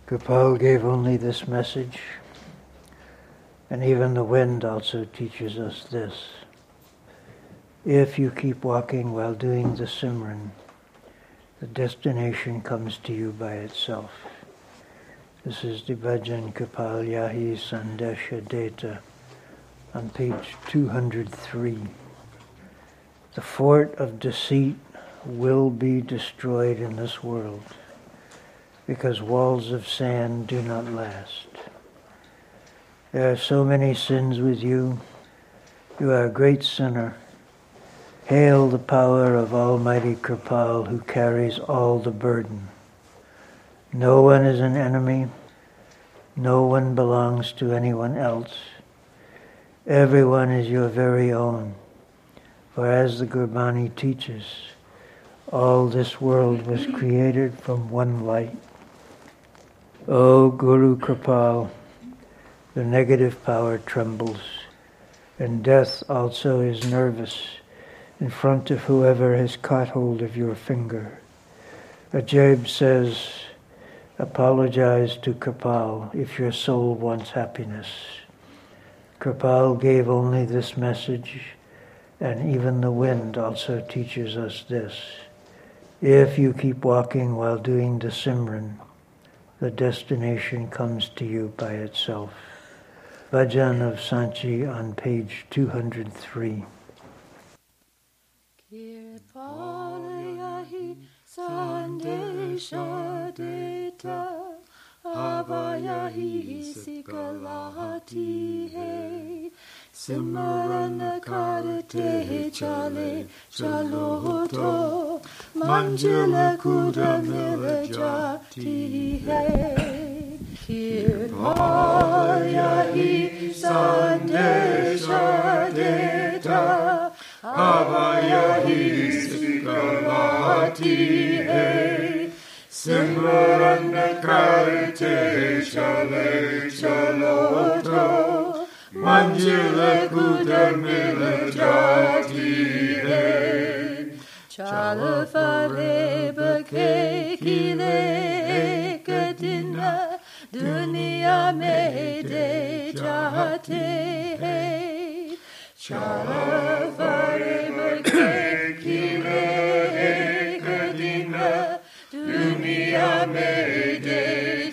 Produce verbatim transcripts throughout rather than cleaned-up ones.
Gopal gave only this message, and even the wind also teaches us this. If you keep walking while doing the Simran, the destination comes to you by itself. This is the Bhajan Gopal Yahi Sandesha Data on page two hundred three. The fort of deceit will be destroyed in this world, because walls of sand do not last. There are so many sins with you. You are a great sinner. Hail the power of Almighty Kripal, who carries all the burden. No one is an enemy. No one belongs to anyone else. Everyone is your very own. For as the Gurbani teaches, all this world was created from one light. O Guru Kripal, the negative power trembles, and death also is nervous in front of whoever has caught hold of your finger. Ajayb says, apologize to Kripal if your soul wants happiness. Kripal gave only this message, and even the wind also teaches us this. If you keep walking while doing the Simran, the destination comes to you by itself. Bhajan of Sanchi on page two hundred three. Kirpalayahi Sandesha Deta Avayahi Sikalati He Simran Karate Chale Chaloto Manjila Kudamila Jati He Kirpalayahi Sandesha Deta Avayahi Sikalati He Simran Karate Chale Chaloto Manjila Kudamila Jati He Chala Fare Bake Kile Kadina Dunia Mede Jate He Chala Fare Bake Kile Kadina Dunia Mede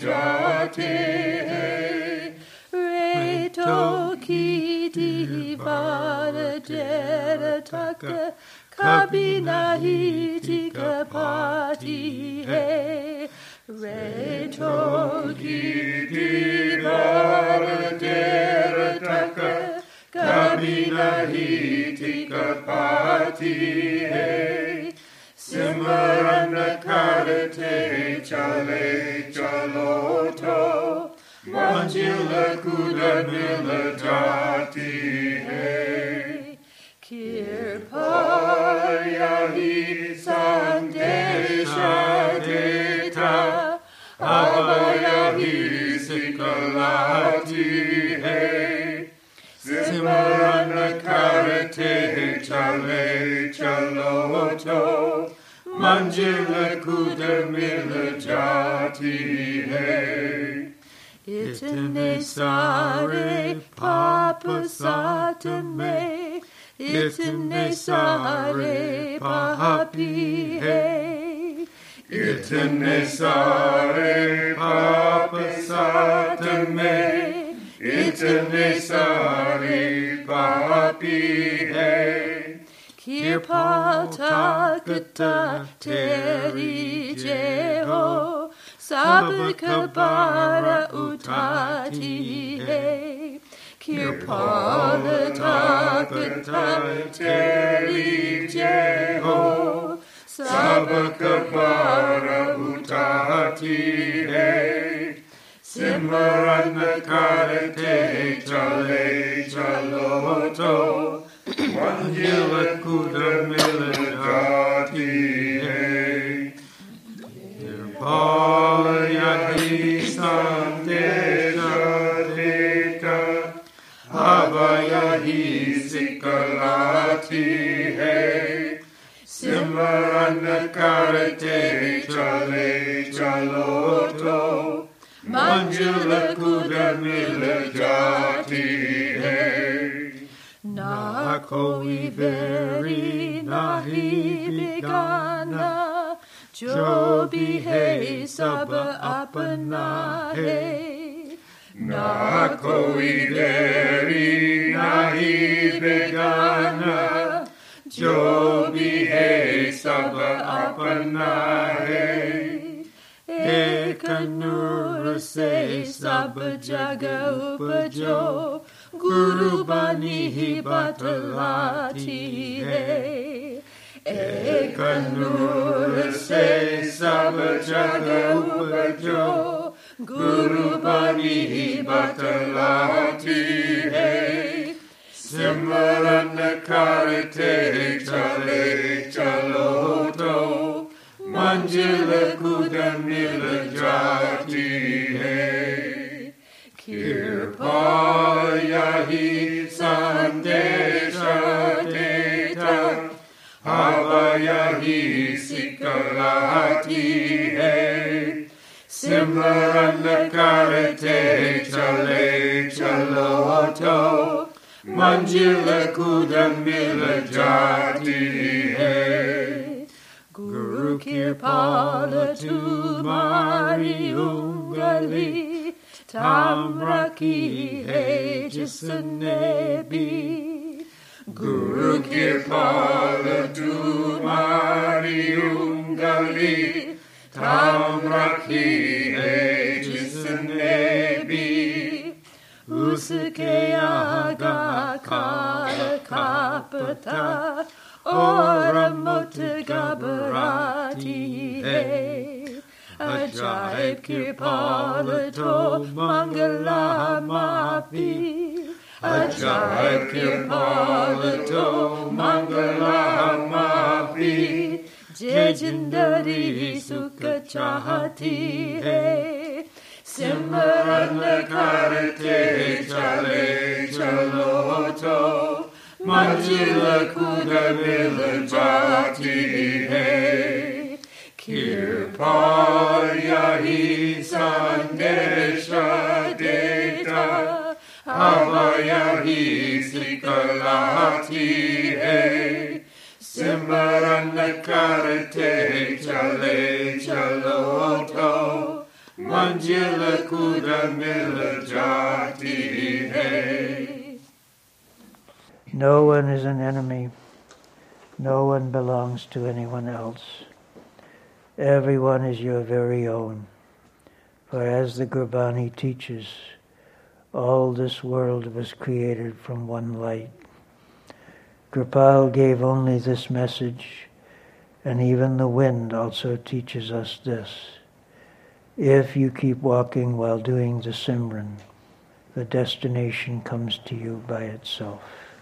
Jate He Toki Divara Dera Taka Kabina Hitika Pati He Re Toki Divara Dera Taka Kabina Hitika Pati He Simran Karate Chale Chaloto Manjila Kudamila Jati He Kirpalayahi Sandesha Deta Avayahi Sikalati He Simran Karate Chale Chaloto Manjila Kudamila Jati He Itne Sare Papa Satame Itne Sare Papi He Itne Sare Papa Satame Itne Sare Papi He Kirpata Kata Teri Jeho Sabakabara Utati He Kirpala Takata Teri Jeho Sabakabara Utati He Simran Karate Chale Chaloto Manjila Kudamila Jati He Kirpalayahi Sandesha Deta Avayahi Sikalati He Simran Karate Chale Chaloto Manjula kuda mila jati hai. Na koi veri nahi bigana, jo bihe sab apna hai. Na koi veri nahi begana, jo bihe sab apna hai. Ek nur se sab jaga upajo, Guru bani hi batalati hai. Ek nur se sab jaga upajo, Guru bani hi batalati hai. Simran karate chale chaloto, Manjila kuda mila jati hai. Kirpayahi sandesha deta, Havayahi sikalati hai. Simran karate chale chaloto, Manjila kuda mila jati hai. Guru Kirpala tumari ungali, Tamraki hai jisanebi. Guru Kirpala tumari ungali, Tamraki hai jisanebi. Uske aga kala kapata, Or mot gabarati hai. Ajaib kirpala to mangala mapi. Ajaib kirpala to mangala mapi. Jejindari sukha chahati hai. Simran karate chale chaloto, Manjila kuda mila jati hai. Kirpayahi sandesha deta, Havayahi sikalati hai. Simran karate chale chaloto, Manjila kuda mila jati hai. No one is an enemy. No one belongs to anyone else. Everyone is your very own. For as the Gurbani teaches, all this world was created from one light. Gopal gave only this message, and even the wind also teaches us this. If you keep walking while doing the Simran, the destination comes to you by itself.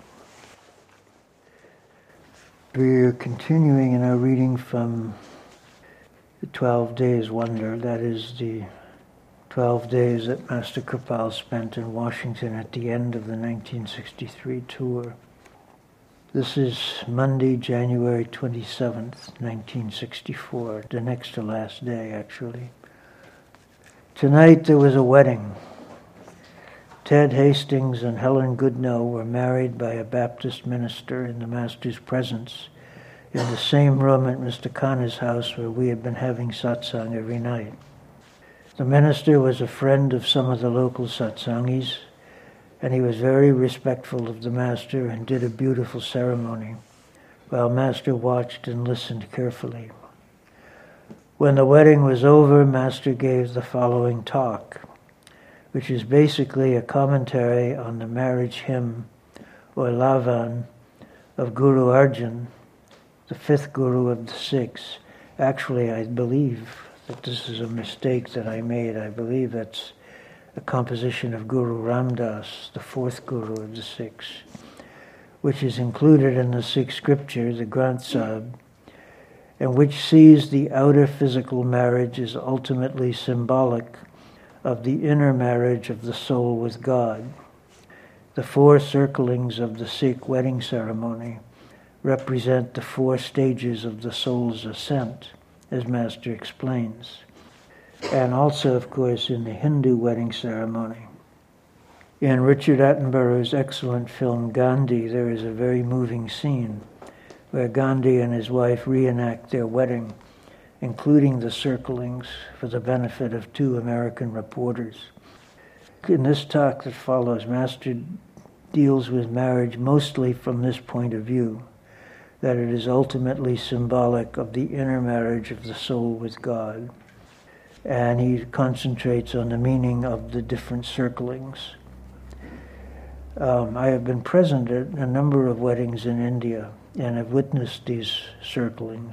We are continuing in our reading from the twelve Days Wonder, that is the twelve days that Master Kripal spent in Washington at the end of the nineteen sixty-three tour. This is Monday, January twenty-seventh, nineteen sixty-four, the next to last day, actually. Tonight there was a wedding. Ted Hastings and Helen Goodnow were married by a Baptist minister in the Master's presence in the same room at Mister Khanna's house where we had been having satsang every night. The minister was a friend of some of the local satsangis, and he was very respectful of the Master and did a beautiful ceremony, while Master watched and listened carefully. When the wedding was over, Master gave the following talk, which is basically a commentary on the marriage hymn, or Lavan, of Guru Arjan, the fifth Guru of the six. Actually, I believe that this is a mistake that I made. I believe that's a composition of Guru Ramdas, the fourth Guru of the six, which is included in the Sikh scripture, the Granth Sahib, and which sees the outer physical marriage as ultimately symbolic of the inner marriage of the soul with God. The four circlings of the Sikh wedding ceremony represent the four stages of the soul's ascent, as Master explains. and also, of course, in the Hindu wedding ceremony. In Richard Attenborough's excellent film Gandhi, there is a very moving scene where Gandhi and his wife reenact their wedding, including the circlings for the benefit of two American reporters. In this talk that follows, Master deals with marriage mostly from this point of view, that it is ultimately symbolic of the inner marriage of the soul with God. And he concentrates on the meaning of the different circlings. Um, I have been present at a number of weddings in India and have witnessed these circlings.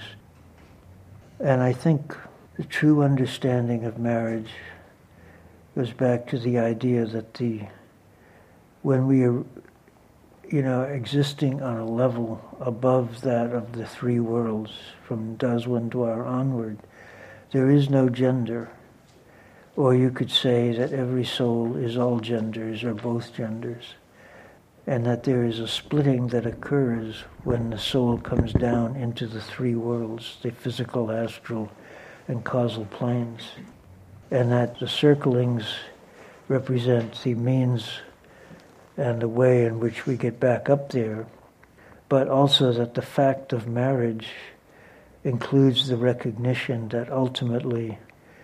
And I think the true understanding of marriage goes back to the idea that the when we are, you know, existing on a level above that of the three worlds, from Daswandwar onward, there is no gender. Or you could say that every soul is all genders or both genders, and that there is a splitting that occurs when the soul comes down into the three worlds, the physical, astral, and causal planes, and that the circlings represent the means and the way in which we get back up there, but also that the fact of marriage includes the recognition that ultimately,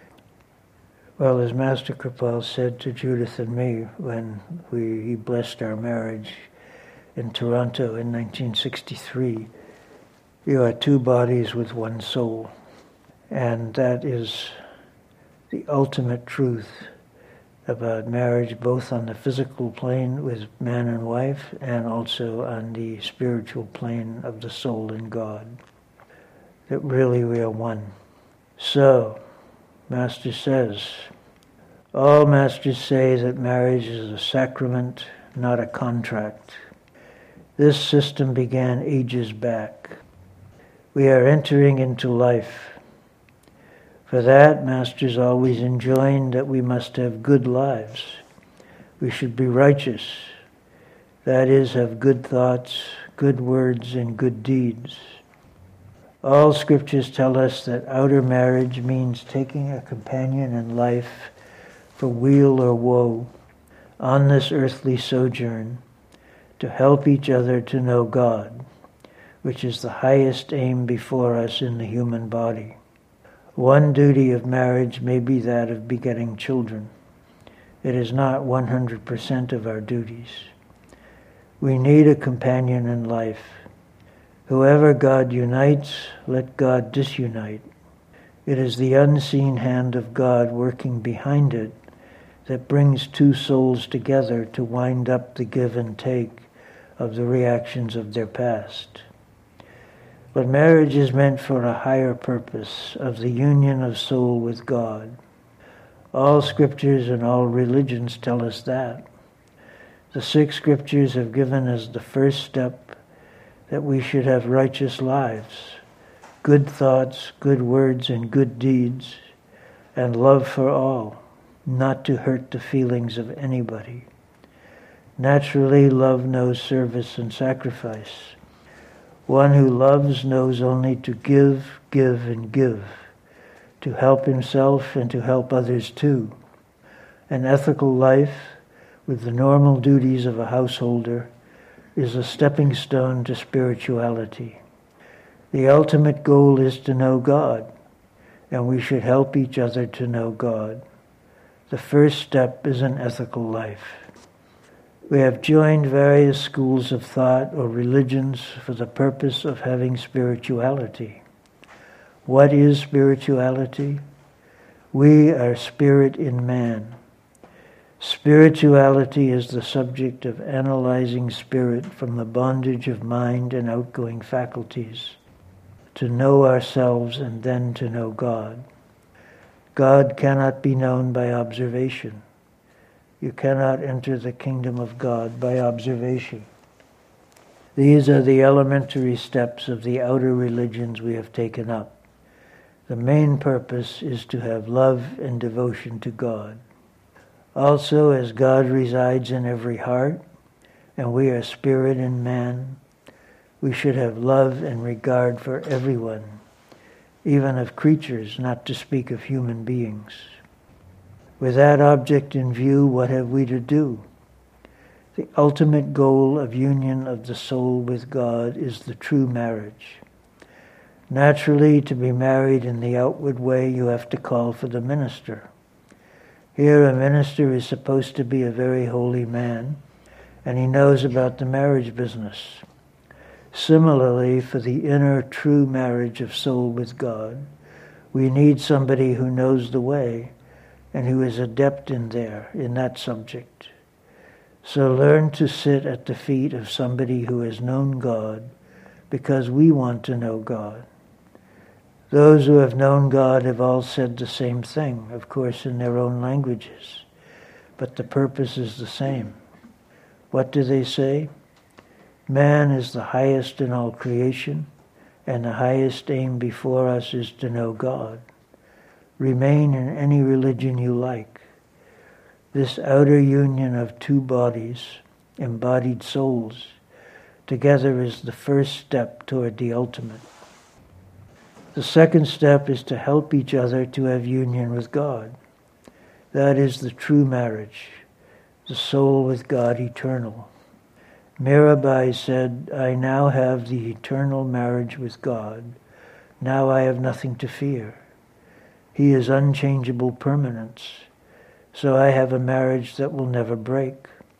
well, as Master Kripal said to Judith and me when we, he blessed our marriage in Toronto in nineteen sixty-three, you are two bodies with one soul. And that is the ultimate truth about marriage, both on the physical plane with man and wife and also on the spiritual plane of the soul and God. That really we are one. So, Master says, all masters say that marriage is a sacrament, not a contract. This system began ages back. We are entering into life. For that, Masters always enjoined that we must have good lives. We should be righteous. That is, have good thoughts, good words, and good deeds. All scriptures tell us that outer marriage means taking a companion in life for weal or woe on this earthly sojourn to help each other to know God, which is the highest aim before us in the human body. One duty of marriage may be that of begetting children. It is not one hundred percent of our duties. We need a companion in life. Whoever God unites, let God disunite. It is the unseen hand of God working behind it that brings two souls together to wind up the give and take of the reactions of their past. But marriage is meant for a higher purpose of the union of soul with God. All scriptures and all religions tell us that. The six scriptures have given us the first step that we should have righteous lives, good thoughts, good words, and good deeds, and love for all, not to hurt the feelings of anybody. Naturally, love knows service and sacrifice. One who loves knows only to give, give, and give, to help himself and to help others too. An ethical life, with the normal duties of a householder, is a stepping stone to spirituality. The ultimate goal is to know God, and we should help each other to know God. The first step is an ethical life. We have joined various schools of thought or religions for the purpose of having spirituality. What is spirituality? We are spirit in man. Spirituality is the subject of analyzing spirit from the bondage of mind and outgoing faculties, to know ourselves and then to know God. God cannot be known by observation. You cannot enter the kingdom of God by observation. These are the elementary steps of the outer religions we have taken up. The main purpose is to have love and devotion to God. Also, as God resides in every heart, and we are spirit in man, we should have love and regard for everyone, even of creatures, not to speak of human beings. With that object in view, what have we to do? The ultimate goal of union of the soul with God is the true marriage. Naturally, to be married in the outward way, you have to call for the minister. Here, a minister is supposed to be a very holy man, and he knows about the marriage business. Similarly, for the inner true marriage of soul with God, we need somebody who knows the way and who is adept in there, in that subject. So learn to sit at the feet of somebody who has known God, because we want to know God. Those who have known God have all said the same thing, of course in their own languages, but the purpose is the same. What do they say? Man is the highest in all creation, and the highest aim before us is to know God. Remain in any religion you like. This outer union of two bodies, embodied souls, together is the first step toward the ultimate. The second step is to help each other to have union with God. That is the true marriage, the soul with God eternal. Mirabai said, I now have the eternal marriage with God. Now I have nothing to fear. He is unchangeable permanence. So I have a marriage that will never break.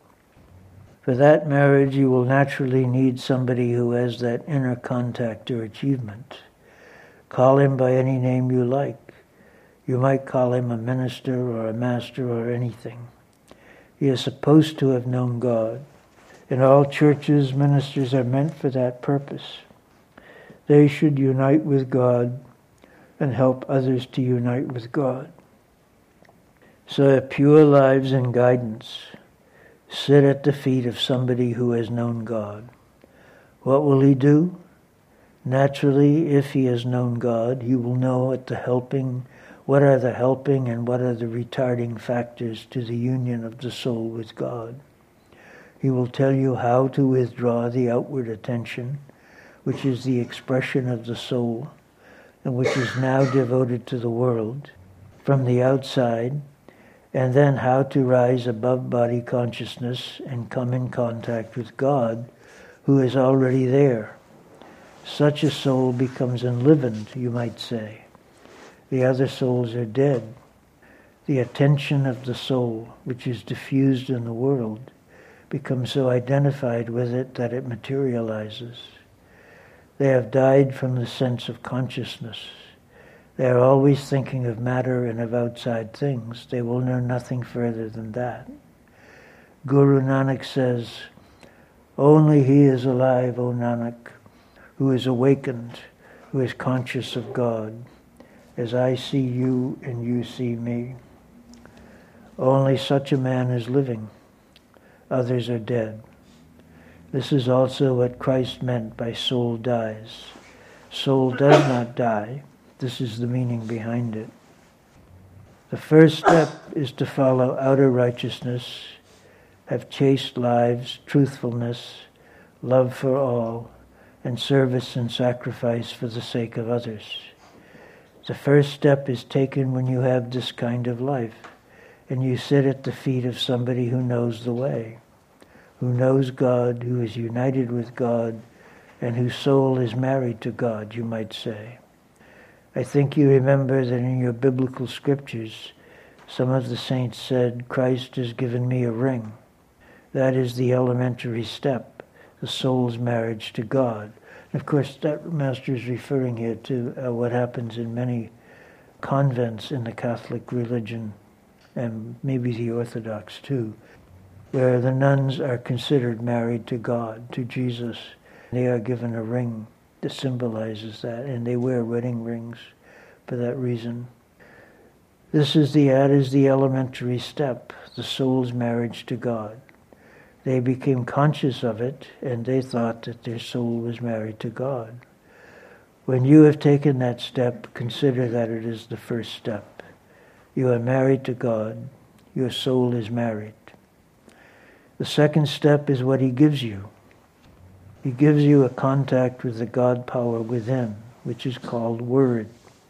For that marriage, you will naturally need somebody who has that inner contact or achievement. Call him by any name you like. You might call him a minister or a master or anything. He is supposed to have known God. In all churches, ministers are meant for that purpose. They should unite with God and help others to unite with God. So pure lives and guidance. Sit at the feet of somebody who has known God. What will he do? Naturally, if he has known God, he will know at the helping, what are the helping and what are the retarding factors to the union of the soul with God. He will tell you how to withdraw the outward attention, which is the expression of the soul, and which is now devoted to the world, from the outside, and then how to rise above body consciousness and come in contact with God, who is already there. Such a soul becomes enlivened, you might say. The other souls are dead. The attention of the soul, which is diffused in the world, becomes so identified with it that it materializes. They have died from the sense of consciousness. They are always thinking of matter and of outside things. They will know nothing further than that. Guru Nanak says, only he is alive, O Nanak, who is awakened, who is conscious of God, as I see you and you see me. Only such a man is living. Others are dead. This is also what Christ meant by soul dies. Soul does not die. This is the meaning behind it. The first step is to follow outer righteousness, have chaste lives, truthfulness, love for all, and service and sacrifice for the sake of others. The first step is taken when you have this kind of life, and you sit at the feet of somebody who knows the way, who knows God, who is united with God, and whose soul is married to God, you might say. I think you remember that in your biblical scriptures, some of the saints said, Christ has given me a ring. That is the elementary step, the soul's marriage to God. And of course, that master is referring here to uh, what happens in many convents in the Catholic religion, and maybe the Orthodox too, where the nuns are considered married to God, to Jesus. They are given a ring that symbolizes that, and they wear wedding rings for that reason. This is the, that is the elementary step, the soul's marriage to God. They became conscious of it, and they thought that their soul was married to God. When you have taken that step, consider that it is the first step. You are married to God. Your soul is married. The second step is what he gives you. He gives you a contact with the God power within, which is called Word.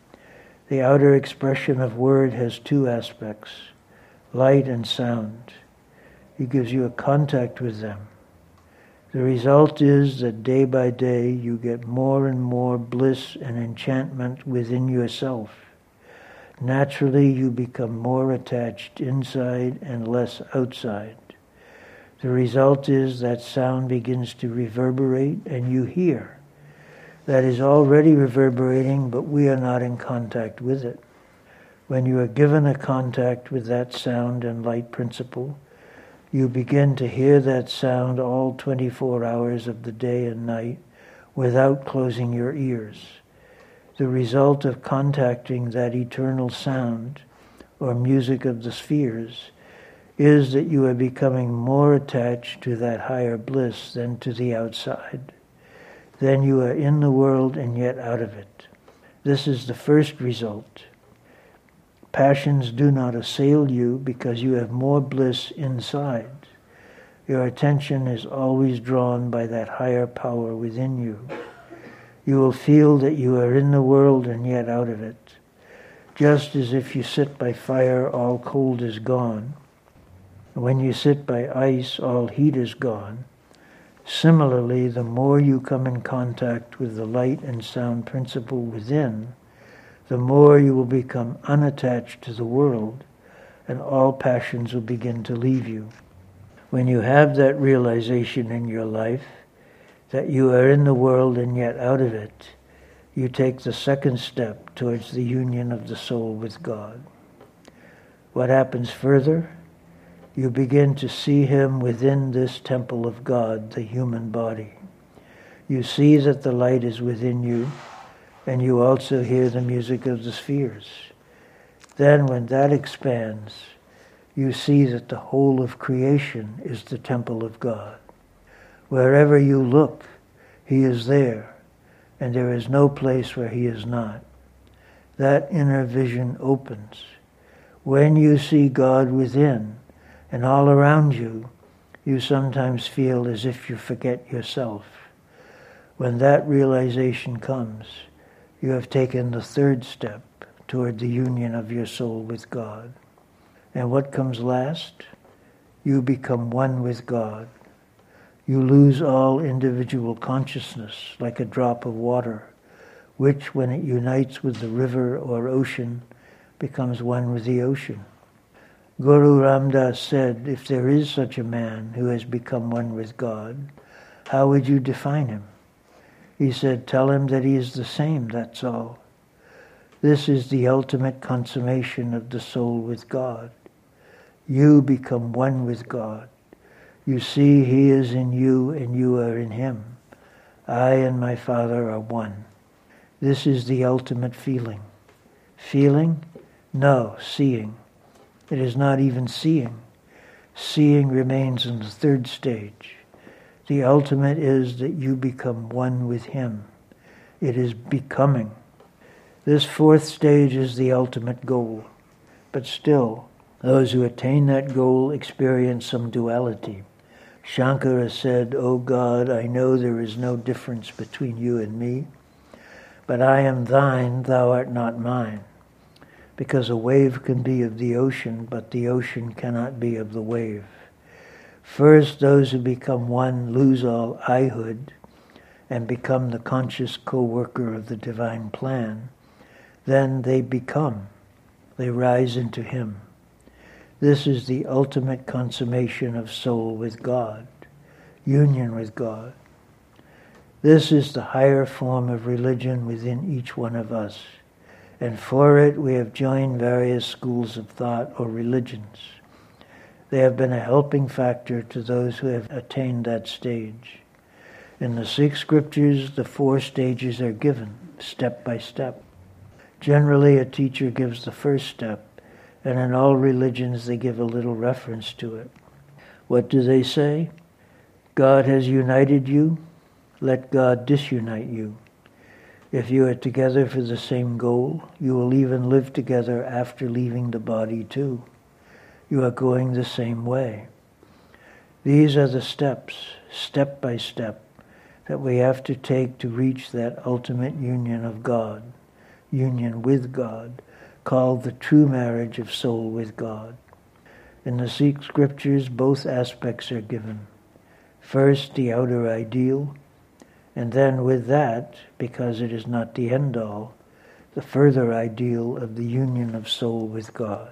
The outer expression of word has two aspects, light and sound. He gives you a contact with them. The result is that day by day you get more and more bliss and enchantment within yourself. Naturally, you become more attached inside and less outside. The result is that sound begins to reverberate and you hear. That is already reverberating, but we are not in contact with it. When you are given a contact with that sound and light principle, you begin to hear that sound all twenty-four hours of the day and night without closing your ears. The result of contacting that eternal sound, or music of the spheres, is that you are becoming more attached to that higher bliss than to the outside. Then you are in the world and yet out of it. This is the first result. Passions do not assail you because you have more bliss inside. Your attention is always drawn by that higher power within you. You will feel that you are in the world and yet out of it. Just as if you sit by fire, all cold is gone. When you sit by ice, all heat is gone. Similarly, the more you come in contact with the light and sound principle within, the more you will become unattached to the world, and all passions will begin to leave you. When you have that realization in your life, that you are in the world and yet out of it, you take the second step towards the union of the soul with God. What happens further? You begin to see him within this temple of God, the human body. You see that the light is within you, and you also hear the music of the spheres. Then when that expands, you see that the whole of creation is the temple of God. Wherever you look, he is there, and there is no place where he is not. That inner vision opens. When you see God within and all around you, you sometimes feel as if you forget yourself. When that realization comes, you have taken the third step toward the union of your soul with God. And what comes last? You become one with God. You lose all individual consciousness like a drop of water, which, when it unites with the river or ocean, becomes one with the ocean. Guru Ram Dass said, if there is such a man who has become one with God, how would you define him? He said, tell him that he is the same, that's all. This is the ultimate consummation of the soul with God. You become one with God. You see he is in you and you are in him. I and my Father are one. This is the ultimate feeling. Feeling? No, seeing. It is not even seeing. Seeing remains in the third stage. The ultimate is that you become one with him. It is becoming. This fourth stage is the ultimate goal. But still, those who attain that goal experience some duality. Shankara said, O God, I know there is no difference between you and me, but I am thine, thou art not mine. Because a wave can be of the ocean, but the ocean cannot be of the wave. First, those who become one lose all I-hood and become the conscious co-worker of the divine plan. Then they become, they rise into him. This is the ultimate consummation of soul with God, union with God. This is the higher form of religion within each one of us, and for it we have joined various schools of thought or religions. They have been a helping factor to those who have attained that stage. In the six scriptures, the four stages are given, step by step. Generally, a teacher gives the first step, and in all religions they give a little reference to it. What do they say? God has united you, let God disunite you. If you are together for the same goal, you will even live together after leaving the body too. You are going the same way. These are the steps, step by step, that we have to take to reach that ultimate union of God, union with God, called the true marriage of soul with God. In the Sikh scriptures, both aspects are given. First, the outer ideal, and then with that, because it is not the end-all, the further ideal of the union of soul with God.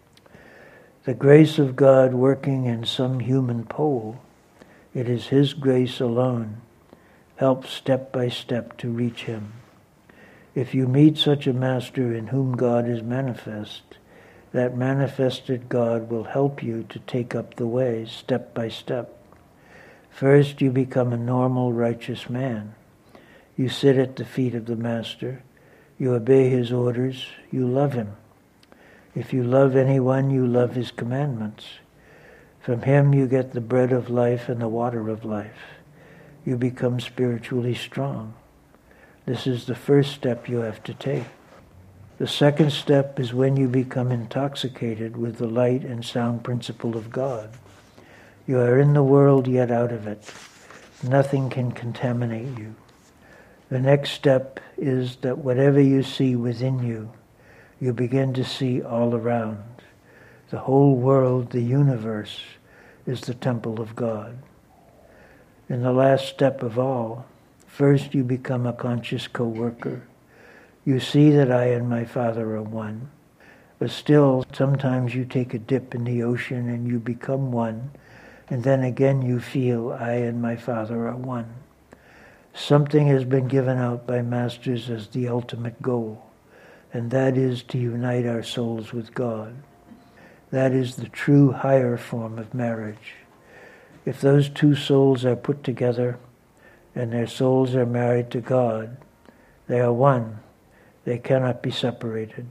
The grace of God working in some human pole, it is His grace alone, helps step by step to reach Him. If you meet such a master in whom God is manifest, that manifested God will help you to take up the way step by step. First, you become a normal, righteous man. You sit at the feet of the Master. You obey His orders. You love Him. If you love anyone, you love His commandments. From Him you get the bread of life and the water of life. You become spiritually strong. This is the first step you have to take. The second step is when you become intoxicated with the light and sound principle of God. You are in the world, yet out of it. Nothing can contaminate you. The next step is that whatever you see within you, you begin to see all around. The whole world, the universe, is the temple of God. In the last step of all, first you become a conscious co-worker. You see that I and my Father are one. But still, sometimes you take a dip in the ocean and you become one. And then again you feel, I and my Father are one. Something has been given out by masters as the ultimate goal, and that is to unite our souls with God. That is the true higher form of marriage. If those two souls are put together, and their souls are married to God, they are one. They cannot be separated.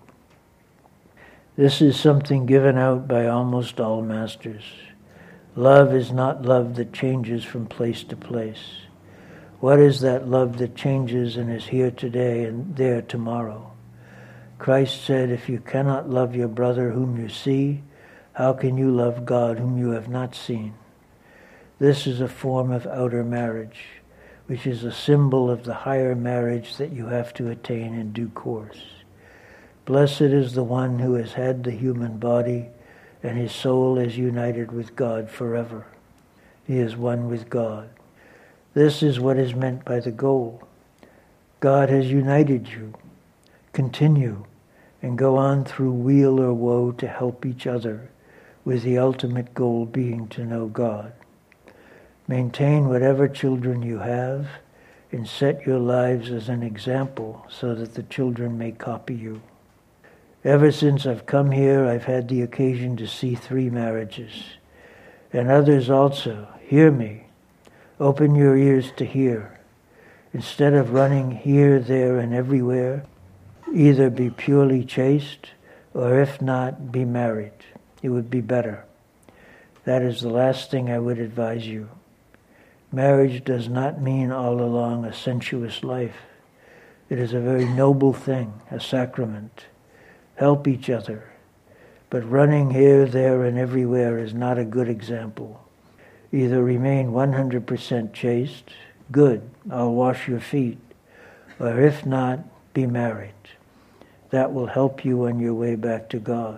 This is something given out by almost all masters. Love is not love that changes from place to place. What is that love that changes and is here today and there tomorrow? Christ said, if you cannot love your brother whom you see, how can you love God whom you have not seen? This is a form of outer marriage, which is a symbol of the higher marriage that you have to attain in due course. Blessed is the one who has had the human body, and his soul is united with God forever. He is one with God. This is what is meant by the goal. God has united you. Continue and go on through weal or woe to help each other, with the ultimate goal being to know God. Maintain whatever children you have and set your lives as an example so that the children may copy you. Ever since I've come here, I've had the occasion to see three marriages. And others also. Hear me. Open your ears to hear. Instead of running here, there, and everywhere, either be purely chaste, or if not, be married. It would be better. That is the last thing I would advise you. Marriage does not mean all along a sensuous life. It is a very noble thing, a sacrament. Help each other. But running here, there, and everywhere is not a good example. Either remain one hundred percent chaste, good, I'll wash your feet, or if not, be married. That will help you on your way back to God.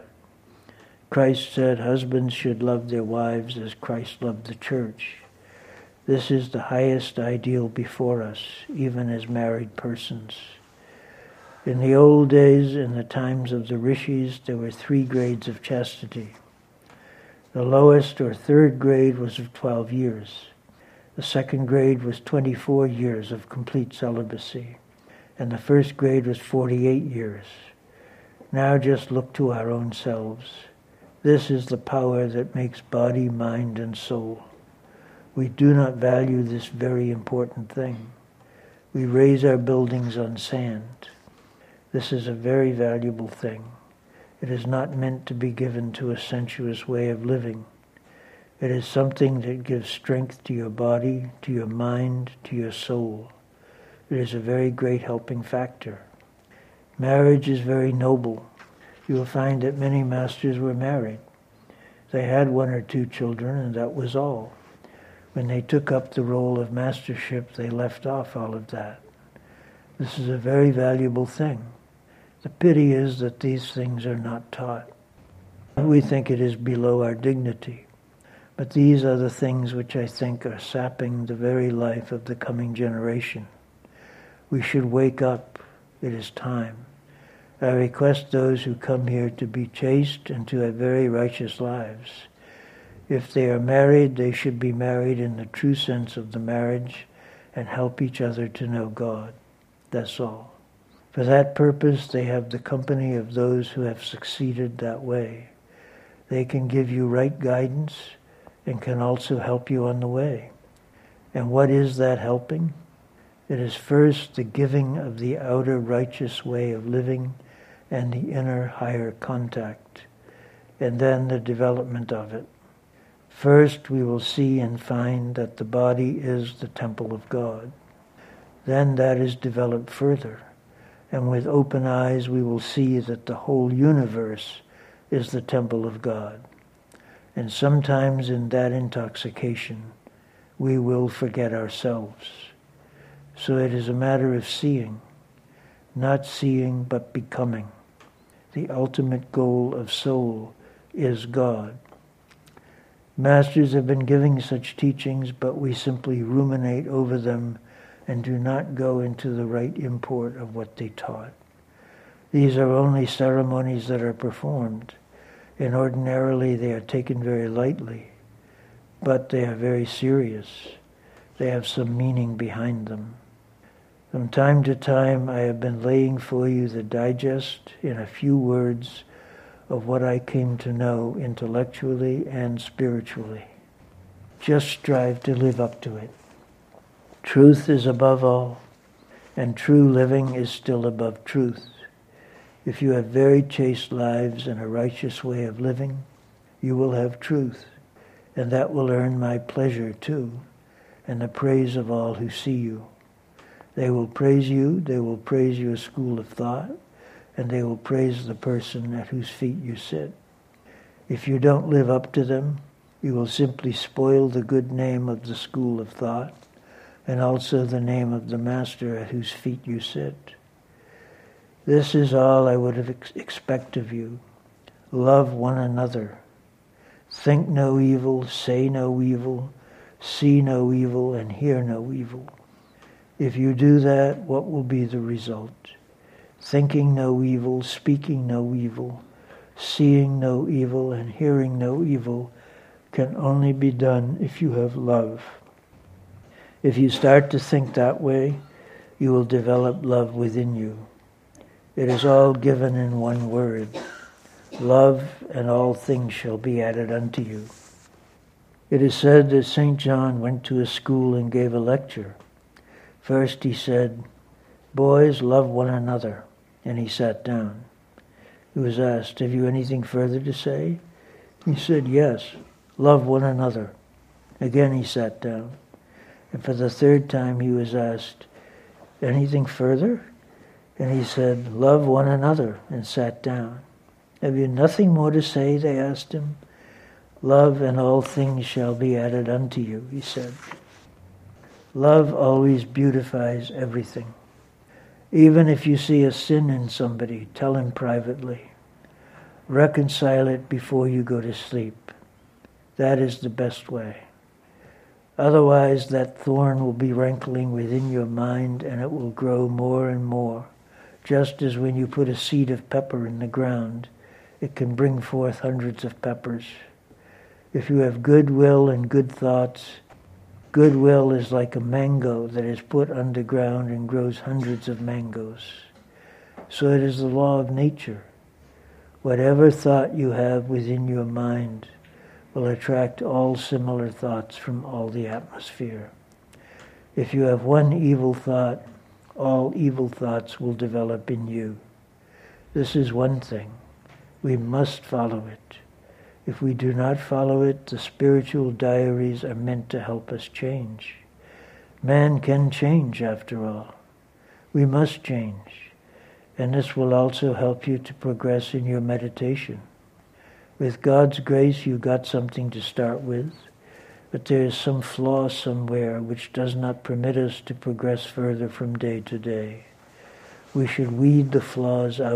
Christ said husbands should love their wives as Christ loved the church. This is the highest ideal before us, even as married persons. In the old days, in the times of the rishis, there were three grades of chastity. The lowest or third grade was of twelve years. The second grade was twenty-four years of complete celibacy. And the first grade was forty-eight years. Now just look to our own selves. This is the power that makes body, mind, and soul. We do not value this very important thing. We raise our buildings on sand. This is a very valuable thing. It is not meant to be given to a sensuous way of living. It is something that gives strength to your body, to your mind, to your soul. It is a very great helping factor. Marriage is very noble. You will find that many masters were married. They had one or two children, and that was all. When they took up the role of mastership, they left off all of that. This is a very valuable thing. The pity is that these things are not taught. We think it is below our dignity. But these are the things which I think are sapping the very life of the coming generation. We should wake up. It is time. I request those who come here to be chaste and to have very righteous lives. If they are married, they should be married in the true sense of the marriage and help each other to know God. That's all. For that purpose, they have the company of those who have succeeded that way. They can give you right guidance and can also help you on the way. And what is that helping? It is first the giving of the outer righteous way of living and the inner higher contact, and then the development of it. First, we will see and find that the body is the temple of God. Then that is developed further, and with open eyes we will see that the whole universe is the temple of God. And sometimes in that intoxication, we will forget ourselves. So it is a matter of seeing, not seeing but becoming. The ultimate goal of soul is God. Masters have been giving such teachings, but we simply ruminate over them and do not go into the right import of what they taught. These are only ceremonies that are performed, and ordinarily they are taken very lightly, but they are very serious. They have some meaning behind them. From time to time, I have been laying for you the digest in a few words of what I came to know intellectually and spiritually. Just strive to live up to it. Truth is above all, and true living is still above truth. If you have very chaste lives and a righteous way of living, you will have truth, and that will earn my pleasure too, and the praise of all who see you. They will praise you, they will praise your school of thought, and they will praise the person at whose feet you sit. If you don't live up to them, you will simply spoil the good name of the school of thought, and also the name of the master at whose feet you sit. This is all I would have ex- expect of you. Love one another. Think no evil, say no evil, see no evil, and hear no evil. If you do that, what will be the result? Thinking no evil, speaking no evil, seeing no evil, and hearing no evil can only be done if you have love. If you start to think that way, you will develop love within you. It is all given in one word. Love, and all things shall be added unto you. It is said that Saint John went to a school and gave a lecture. First he said, "Boys, love one another," and he sat down. He was asked, "Have you anything further to say?" He said, "Yes, love one another." Again he sat down. And for the third time he was asked, "Anything further?" And he said, "Love one another," and sat down. "Have you nothing more to say?" they asked him. "Love, and all things shall be added unto you," he said. Love always beautifies everything. Even if you see a sin in somebody, tell him privately. Reconcile it before you go to sleep. That is the best way. Otherwise, that thorn will be rankling within your mind, and it will grow more and more. Just as when you put a seed of pepper in the ground, it can bring forth hundreds of peppers. If you have good will and good thoughts, goodwill is like a mango that is put underground and grows hundreds of mangoes. So it is the law of nature. Whatever thought you have within your mind will attract all similar thoughts from all the atmosphere. If you have one evil thought, all evil thoughts will develop in you. This is one thing. We must follow it. If we do not follow it, the spiritual diaries are meant to help us change. Man can change, after all. We must change. And this will also help you to progress in your meditation. With God's grace, you got something to start with, but there is some flaw somewhere which does not permit us to progress further from day to day. We should weed the flaws out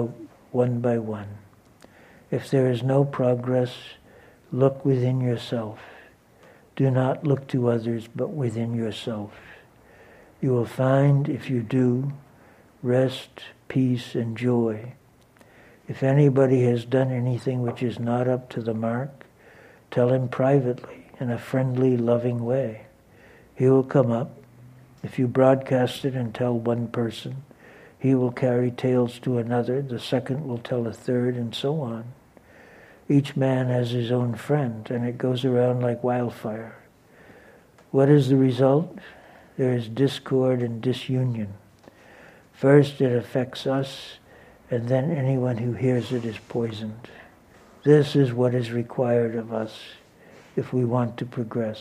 one by one. If there is no progress, look within yourself. Do not look to others, but within yourself. You will find, if you do, rest, peace, and joy. If anybody has done anything which is not up to the mark, tell him privately, in a friendly, loving way. He will come up. If you broadcast it and tell one person, he will carry tales to another, the second will tell a third, and so on. Each man has his own friend, and it goes around like wildfire. What is the result? There is discord and disunion. First it affects us, and then anyone who hears it is poisoned. This is what is required of us if we want to progress.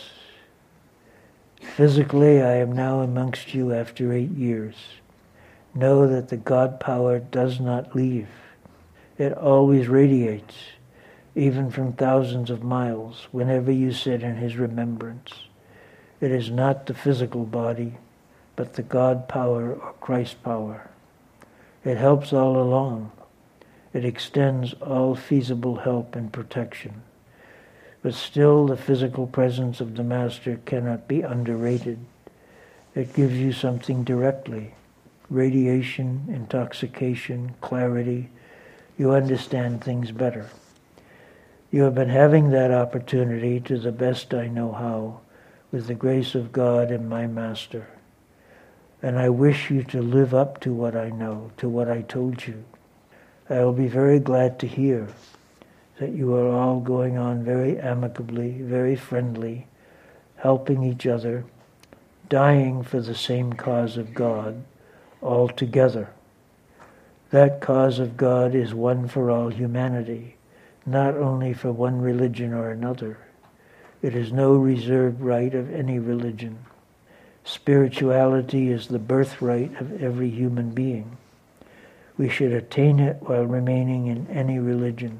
Physically, I am now amongst you after eight years. Know that the God power does not leave. It always radiates, even from thousands of miles, whenever you sit in his remembrance. It is not the physical body, but the God power or Christ power. It helps all along. It extends all feasible help and protection. But still the physical presence of the Master cannot be underrated. It gives you something directly. Radiation, intoxication, clarity. You understand things better. You have been having that opportunity to the best I know how, with the grace of God and my Master. And I wish you to live up to what I know, to what I told you. I will be very glad to hear that you are all going on very amicably, very friendly, helping each other, dying for the same cause of God, all together. That cause of God is one for all humanity, not only for one religion or another. It is no reserved right of any religion. Spirituality is the birthright of every human being. We should attain it while remaining in any religion.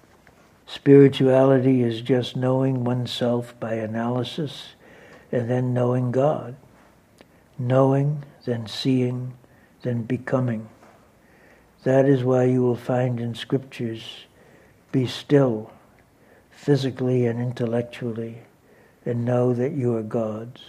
Spirituality is just knowing oneself by analysis and then knowing God. Knowing, then seeing, then becoming. That is why you will find in scriptures, be still, physically and intellectually, and know that you are God's.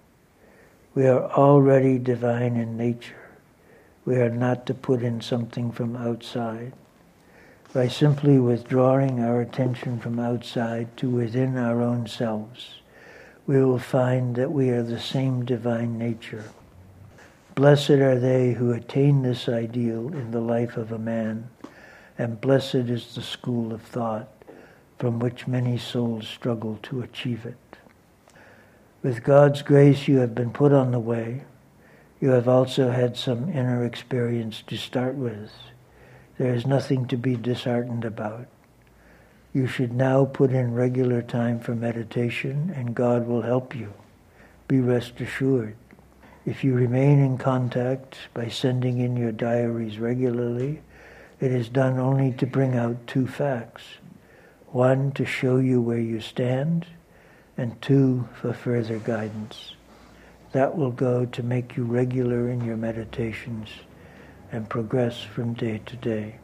We are already divine in nature. We are not to put in something from outside. By simply withdrawing our attention from outside to within our own selves, we will find that we are the same divine nature. Blessed are they who attain this ideal in the life of a man, and blessed is the school of thought from which many souls struggle to achieve it. With God's grace you have been put on the way. You have also had some inner experience to start with. There is nothing to be disheartened about. You should now put in regular time for meditation, and God will help you. Be rest assured. If you remain in contact by sending in your diaries regularly, it is done only to bring out two facts. One, to show you where you stand, and two, for further guidance. That will go to make you regular in your meditations and progress from day to day.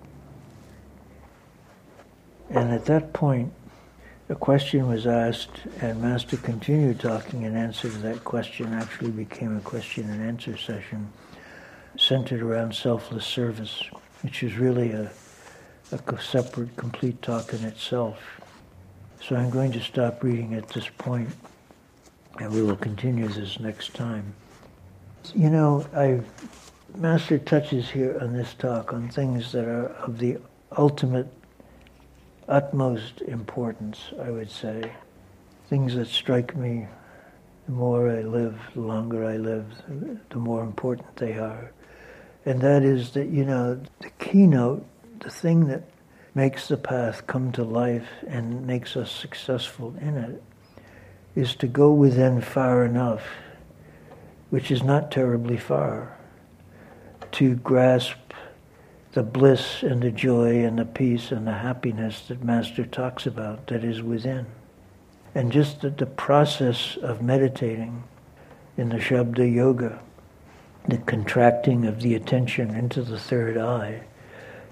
And at that point, a question was asked, and Master continued talking, and answer to that question actually became a question and answer session centered around selfless service, which is really a, a separate, complete talk in itself. So I'm going to stop reading at this point, and we will continue this next time. You know, I Master touches here on this talk on things that are of the ultimate, utmost importance, I would say. Things that strike me, the more I live, the longer I live, the more important they are. And that is that, you know, the keynote, the thing that makes the path come to life and makes us successful in it, is to go within far enough, which is not terribly far, to grasp the bliss and the joy and the peace and the happiness that Master talks about that is within. And just that the process of meditating in the Shabda Yoga, the contracting of the attention into the third eye,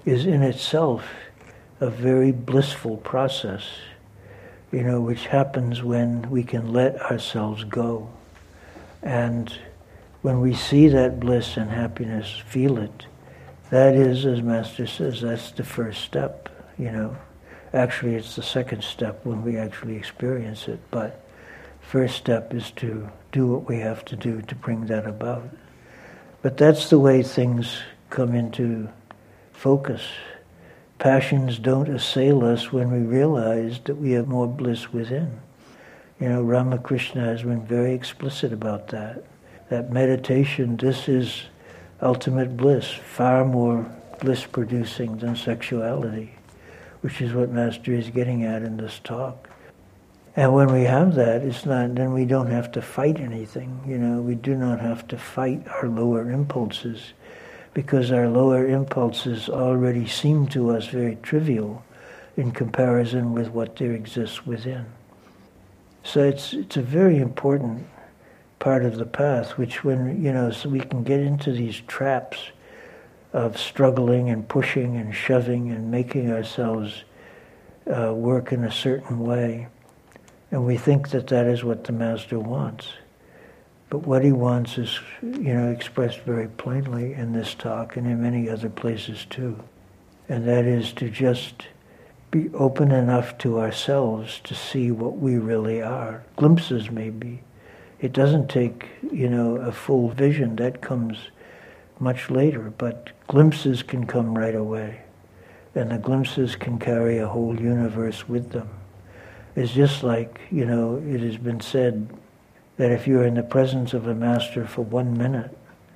is in itself a very blissful process, you know, which happens when we can let ourselves go. And when we see that bliss and happiness, feel it, that is, as Master says, that's the first step, you know. Actually, it's the second step when we actually experience it, but first step is to do what we have to do to bring that about. But that's the way things come into focus. Passions don't assail us when we realize that we have more bliss within. You know, Ramakrishna has been very explicit about that. That meditation, this is ultimate bliss, far more bliss-producing than sexuality, which is what Master is getting at in this talk. And when we have that, it's not, then we don't have to fight anything. You know, we do not have to fight our lower impulses, because our lower impulses already seem to us very trivial in comparison with what there exists within. So it's it's a very important part of the path, which when, you know, so we can get into these traps of struggling and pushing and shoving and making ourselves uh, work in a certain way. And we think that that is what the Master wants. But what he wants is, you know, expressed very plainly in this talk and in many other places too. And that is to just be open enough to ourselves to see what we really are. Glimpses maybe. It doesn't take, you know, a full vision. That comes much later. But glimpses can come right away. And the glimpses can carry a whole universe with them. It's just like, you know, it has been said that if you're in the presence of a Master for one minute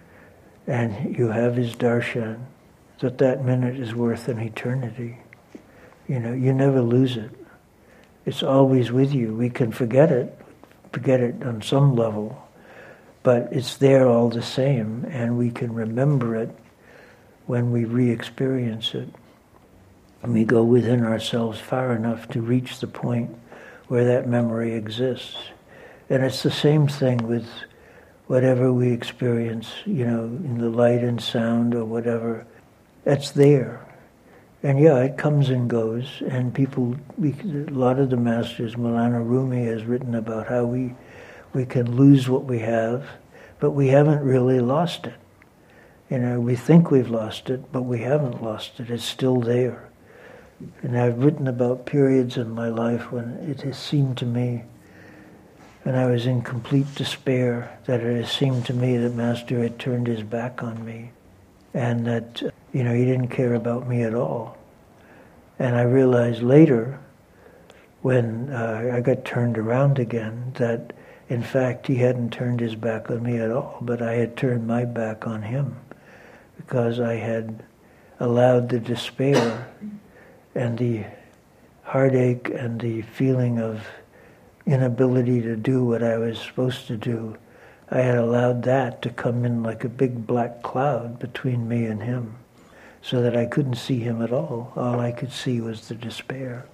and you have his darshan, that that minute is worth an eternity. You know, you never lose it. It's always with you. We can forget it, forget it on some level, but it's there all the same, and we can remember it when we re-experience it. And we go within ourselves far enough to reach the point where that memory exists. And it's the same thing with whatever we experience, you know, in the light and sound or whatever. That's there. And yeah, it comes and goes. And people, we, a lot of the masters, Maulana Rumi has written about how we, we can lose what we have, but we haven't really lost it. You know, we think we've lost it, but we haven't lost it. It's still there. And I've written about periods in my life when it has seemed to me, when I was in complete despair, that it has seemed to me that Master had turned his back on me, and that, you know, he didn't care about me at all. And I realized later, when uh, I got turned around again, that in fact he hadn't turned his back on me at all, but I had turned my back on him, because I had allowed the despair and the heartache and the feeling of inability to do what I was supposed to do, I had allowed that to come in like a big black cloud between me and him, so that I couldn't see him at all. All I could see was the despair.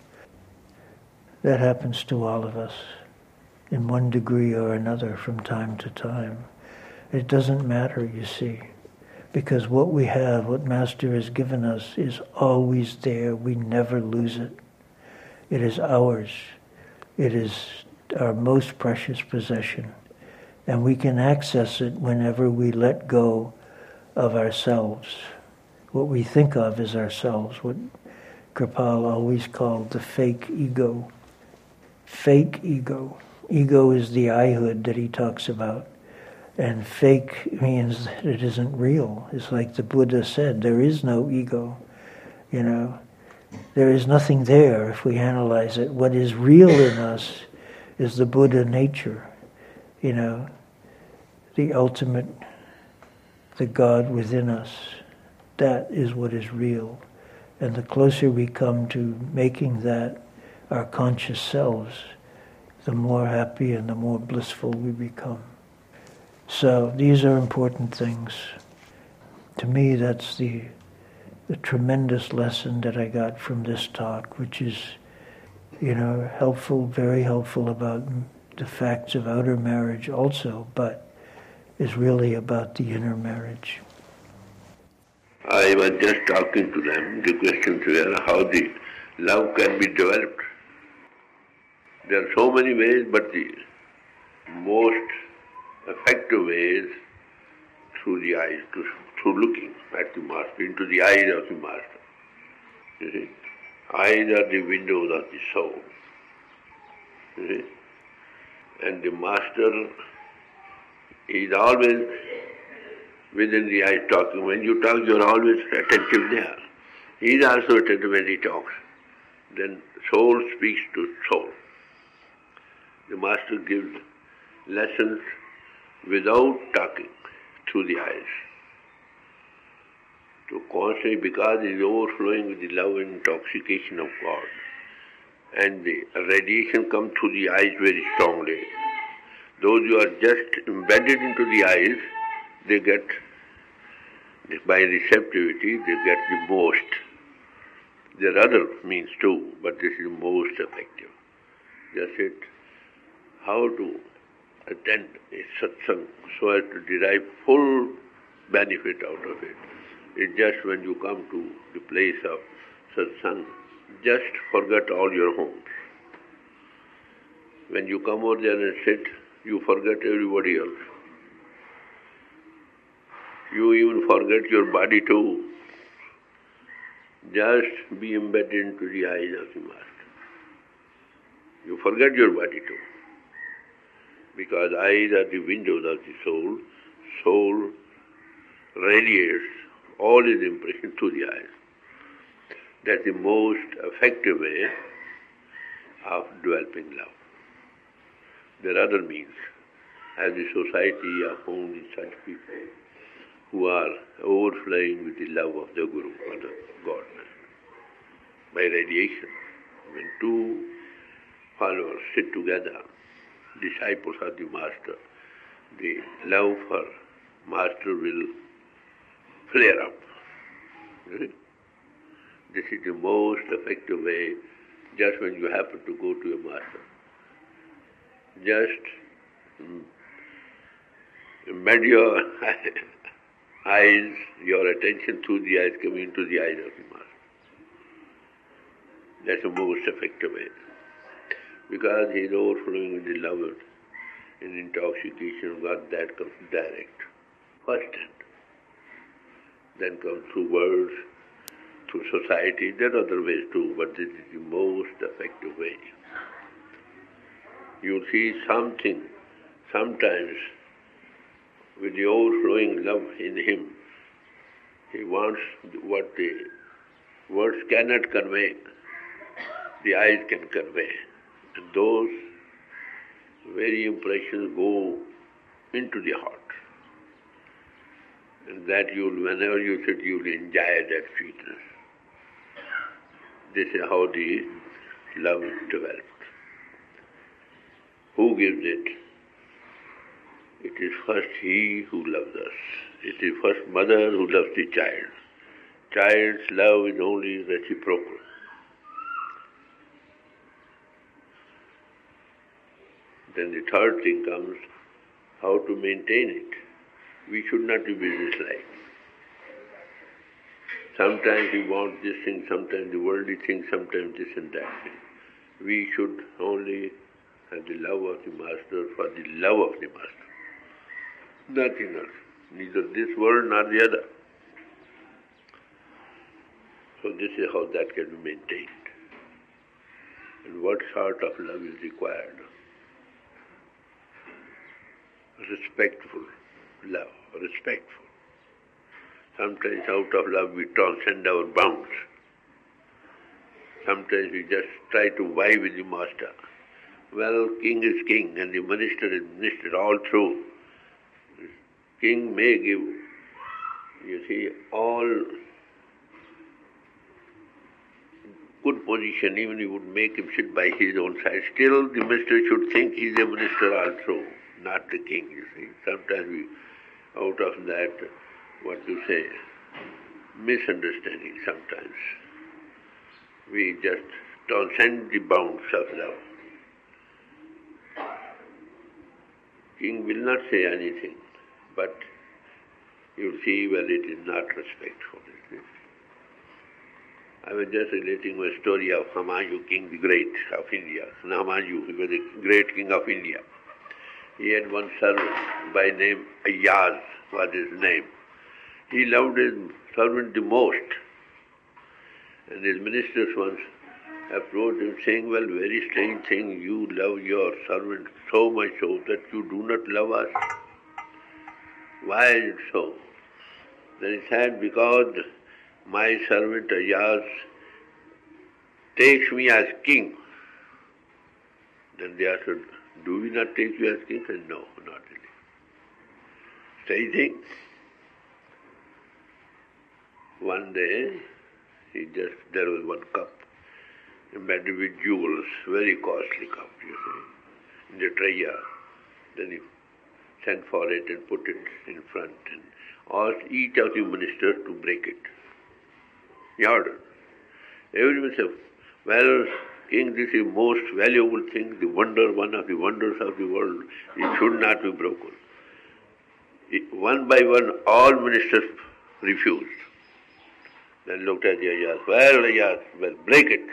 That happens to all of us in one degree or another from time to time. It doesn't matter, you see, because what we have, what Master has given us, is always there. We never lose it. It is ours. It is our most precious possession. And we can access it whenever we let go of ourselves. What we think of as ourselves, what Kripal always called the fake ego. Fake ego. Ego is the I-hood that he talks about. And fake means that it isn't real. It's like the Buddha said, there is no ego. You know, there is nothing there if we analyze it. What is real in us is the Buddha nature, you know, the ultimate, the God within us. That is what is real. And the closer we come to making that our conscious selves, the more happy and the more blissful we become. So these are important things. To me, that's the, the tremendous lesson that I got from this talk, which is, you know, helpful, very helpful about the facts of outer marriage also, but is really about the inner marriage. I was just talking to them, the questions were how the love can be developed. There are so many ways, but the most effective way is through the eyes, to, through looking at the Master, into the eyes of the Master. You see? Eyes are the windows of the soul. You see? And the Master is always within the eyes talking. When you talk, you are always attentive there. He is also attentive when he talks. Then soul speaks to soul. The Master gives lessons without talking through the eyes. To constantly, because he is overflowing with the love and intoxication of God. And the radiation comes through the eyes very strongly. Those who are just embedded into the eyes, they get, by receptivity, they get the most. There are other means too, but this is most effective. That's it. How to attend a satsang so as to derive full benefit out of it. It's just when you come to the place of satsang, just forget all your homes. When you come over there and sit, you forget everybody else. You even forget your body too. Just be embedded into the eyes of the Master. You forget your body too. Because eyes are the windows of the soul. Soul radiates all its impression through the eyes. That's the most effective way of developing love. There are other means. As the society are found in such people who are overflowing with the love of the Guru or the God. By radiation, when two followers sit together, disciples of the Master, the love for Master will flare up. This is the most effective way, just when you happen to go to a Master. Just embed your eyes, your attention through the eyes, coming into the eyes of the Master. That's the most effective way. Because he is overflowing with the love and intoxication of God, that comes direct, first hand. Then comes through words, through society. There are other ways too, but this is the most effective way. You see something, sometimes, with the overflowing love in him, he wants what the words cannot convey, the eyes can convey. And those very impressions go into the heart. And that you'll, whenever you sit, you'll enjoy that sweetness. This is how the love is developed. Who gives it? It is first he who loves us. It is first mother who loves the child. Child's love is only reciprocal. Then the third thing comes, how to maintain it. We should not be businesslike. Sometimes we want this thing, sometimes the worldly thing, sometimes this and that thing. We should only have the love of the Master for the love of the Master. Nothing else. Neither this world nor the other. So this is how that can be maintained. And what sort of love is required? Respectful love, respectful. Sometimes out of love we transcend our bounds. Sometimes we just try to vie with the Master. Well, king is king and the minister is minister, all true. King may give, you see, all good position, even he would make him sit by his own side. Still the minister should think he is a minister also, not the king, you see. Sometimes we, out of that, what you say, misunderstanding sometimes, we just transcend the bounds of love. King will not say anything, but you'll see, well, it is not respectful. Isn't it? I was just relating a story of Humayun, King the Great of India. Humayun, he was the great king of India. He had one servant by name Ayaz was his name. He loved his servant the most. And his ministers once approached him saying, well, very strange thing, you love your servant so much so that you do not love us. Why is it so? Then he said, because my servant Ayaz takes me as king. Then they asked, do we not take you as king? He said, no, not really. Same thing. One day, he just, there was one cup, embedded with jewels, very costly cup, you see, in the treasure. Then he sent for it and put it in front and asked each of the ministers to break it. He ordered. Everyone said, well, king, this is most valuable thing, the wonder, one of the wonders of the world. It should not be broken. It, one by one, all ministers refused. Then looked at the Ayaz. Well, Ayaz, well, break it.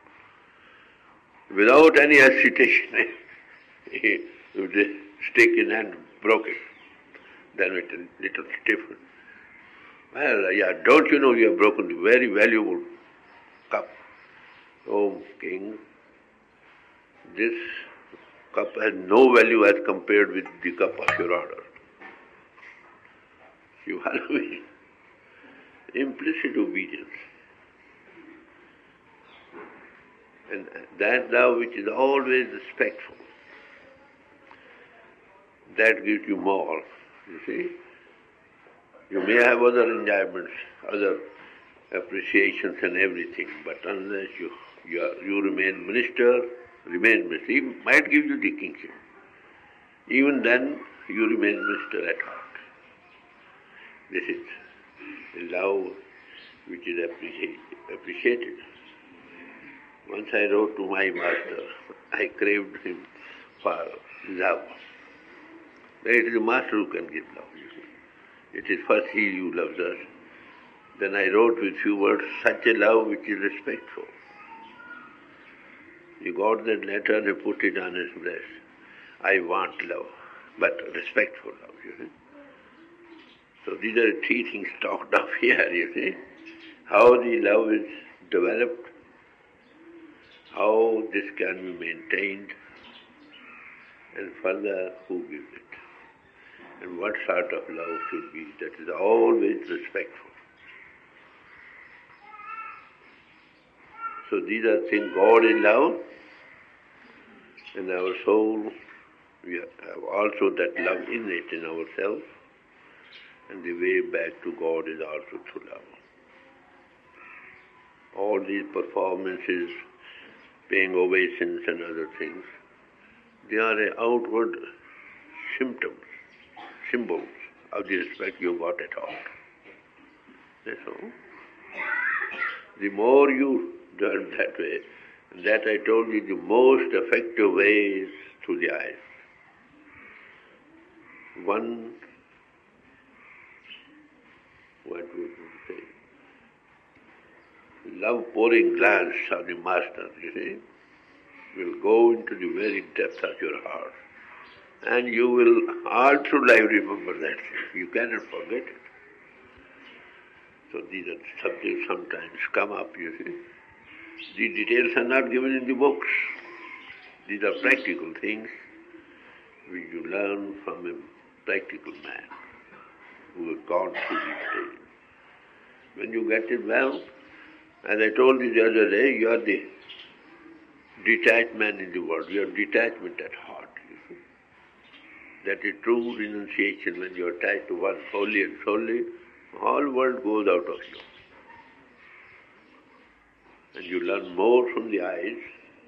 Without any hesitation, he, with the stick in hand, broke it. Then it a little stiffened. Well, Ayaz, don't you know you have broken the very valuable cup? Oh, king, this cup has no value as compared with the cup of your order. You follow me? Implicit obedience. And that love which is always respectful, that gives you more, you see. You may have other enjoyments, other appreciations and everything, but unless you you, are, you remain minister, remain minister, he might give you the kingship. Even then, you remain minister at heart. This is the love which is appreciate, appreciated. Once I wrote to my master, I craved him for love. It is the master who can give love, you see. It is first he who loves us. Then I wrote with few words, such a love which is respectful. He got that letter and he put it on his breast. I want love, but respectful love, you see. So these are three things talked of here, you see. How the love is developed, how this can be maintained, and further, who gives it, and what sort of love should be that is always respectful. So these are things, God is love, and our soul, we have also that love innate in ourselves, and the way back to God is also through love. All these performances, paying ovations and other things, they are outward symptoms, symbols of the respect you got at heart. That's all. The more you learn that way, that I told you, the most effective way is through the eyes. One, what would you say? Love pouring glance of the master, you see, will go into the very depth of your heart. And you will all through life remember that. You cannot forget it. So these are subjects sometimes come up, you see. The details are not given in the books. These are practical things which you learn from a practical man who has gone through these stages. When you get it well, as I told you the other day, you are the detached man in the world. You have detachment at heart. You see. That is true renunciation when you are tied to one wholly and solely. All world goes out of you. And you learn more from the eyes,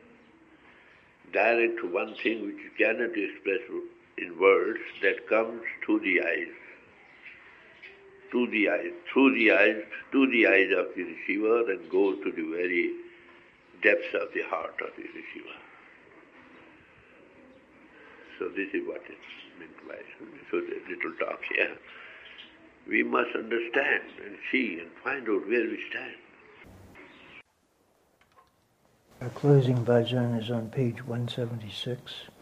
direct to one thing which you cannot express in words, that comes to the eyes, to the eyes, through the eyes, to the eyes of the receiver, and goes to the very depths of the heart of the receiver. So this is what is meant by, so the little talk here. We must understand and see and find out where we stand. Our closing bhajan is on page one seventy-six.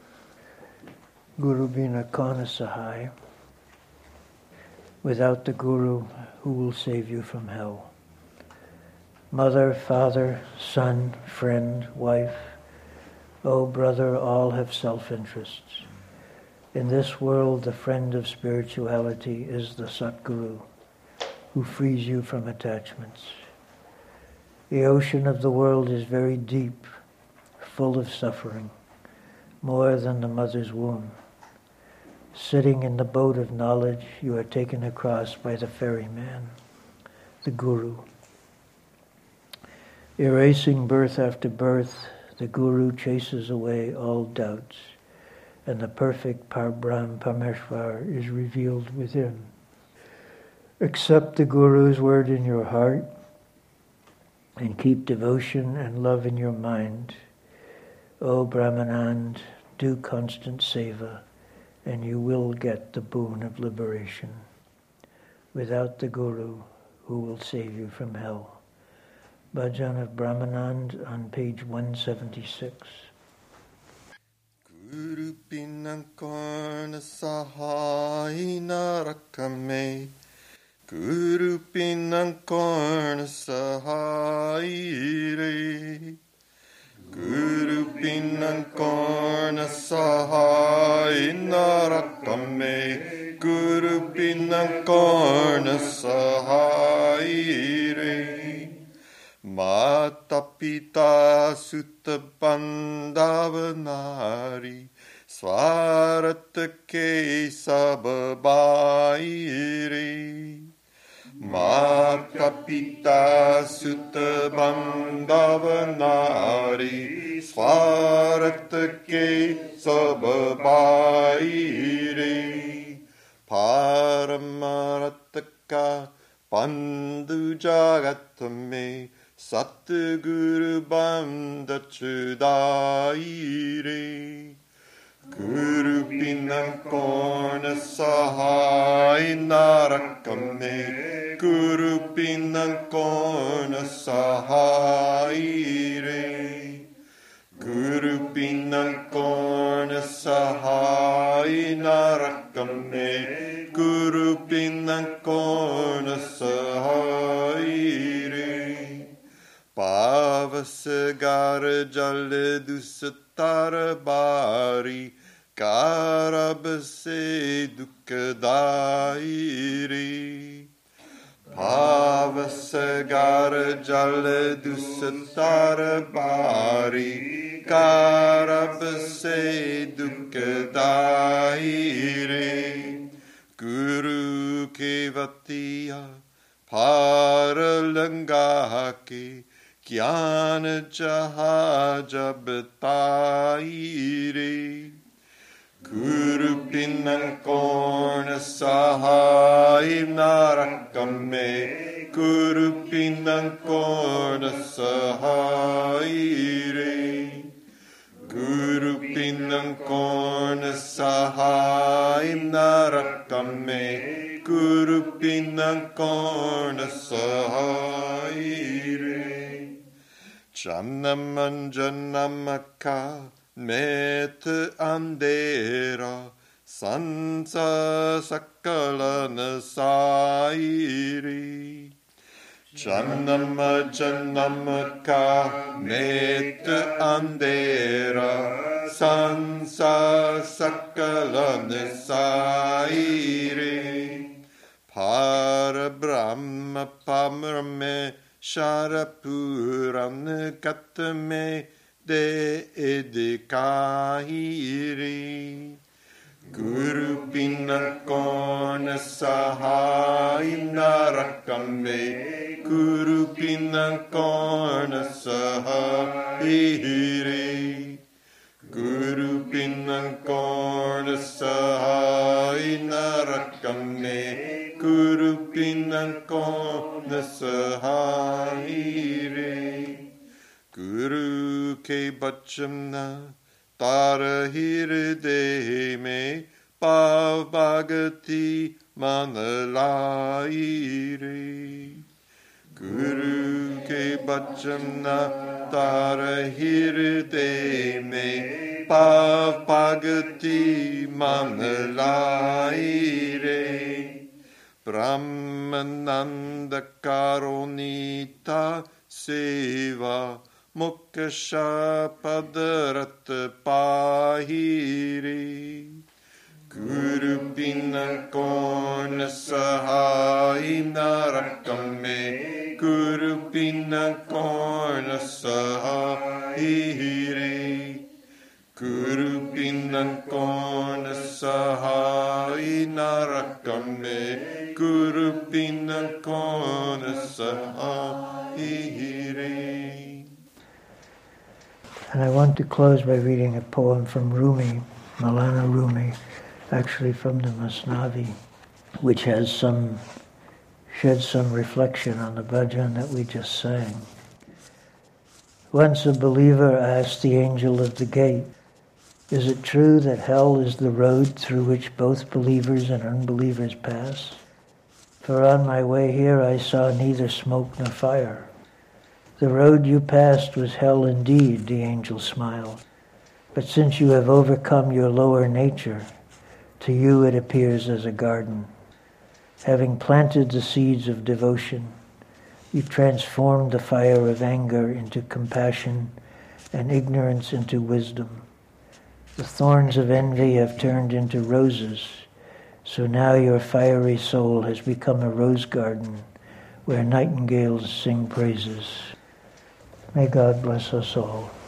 Guru Bina Kauna Sahai. Without the Guru, who will save you from hell? Mother, father, son, friend, wife, oh brother, all have self-interests. In this world, the friend of spirituality is the Satguru, who frees you from attachments. The ocean of the world is very deep, full of suffering, more than the mother's womb. Sitting in the boat of knowledge, you are taken across by the ferryman, the Guru. Erasing birth after birth, the Guru chases away all doubts, and the perfect Parbrahm Parmeshwar is revealed within. Accept the Guru's word in your heart, and keep devotion and love in your mind. O Brahmanand, do constant seva, and you will get the boon of liberation. Without the Guru, who will save you from hell? Bhajan of Brahmanand on page one seventy-six. Guru Binan Karna Sahai Narakame, Guru Binan Karna Sahai Re, Guru Binan Karna Sahai Narakame, Guru Binan Karna Sahai Re. Mata Pita Sutta Bandhava Nari, Swarat Ke Sababairi. Mata Pita Sutta Bandhava Nari, Swarat Ke Sababairi. Paramarataka Bandhu Jagatame, Satguru Bandha Chudaire. Guru Binan Karna Sahai Narakame, Guru Binan Karna Sahai Re. Guru Binan Karna Sahai Narakame, Guru Binan Karna Sahai Re. Pavasagar Jal Dusatar Bari, Karab Se Dukadairi. Pavasagar Jal Dusatar Bari, Karab Se Dukadairi. Guru Kevatiya Paralangake, Gyan Jahaja Batairi. Guru Binan Karna Sahai Narakame, Guru Binan Karna Sahai Re. Guru Binan Karna Sahai Narakame, Guru Binan Karna Sahai Re. Janamanjanamaka Met Andera, Sansa Sakala Nasairi. Janama Janamaka Met Andera, Sansa Sakala Nasairi. Parabrahma Pamarame Sharapuran Katame De Edikahiri. Guru Binan Karna Sahai Narakame, Guru Binan Karna Sahai Re. Guru Binan Karna Sahai Narakame, Guru Binan Karna Sahai Re. Guru Ke Bachamna Tara Hirde Me pavagati manalaire. Guru ke bachana tara hirde me pavagati manalaire. Brahmananda karonita seva moksha padarat pahiri. Guru bina kaun sahai narakame. Guru bina kaun sahai. Guru bina kaun sahai narakame. Guru bina kaun sahai. And I want to close by reading a poem from Rumi, Maulana Rumi, actually from the Masnavi, which has some, sheds some reflection on the bhajan that we just sang. Once a believer asked the angel of the gate, "Is it true that hell is the road through which both believers and unbelievers pass? For on my way here I saw neither smoke nor fire." "The road you passed was hell indeed," the angel smiled. "But since you have overcome your lower nature, to you it appears as a garden. Having planted the seeds of devotion, you transformed the fire of anger into compassion and ignorance into wisdom. The thorns of envy have turned into roses, so now your fiery soul has become a rose garden where nightingales sing praises." May God bless us all.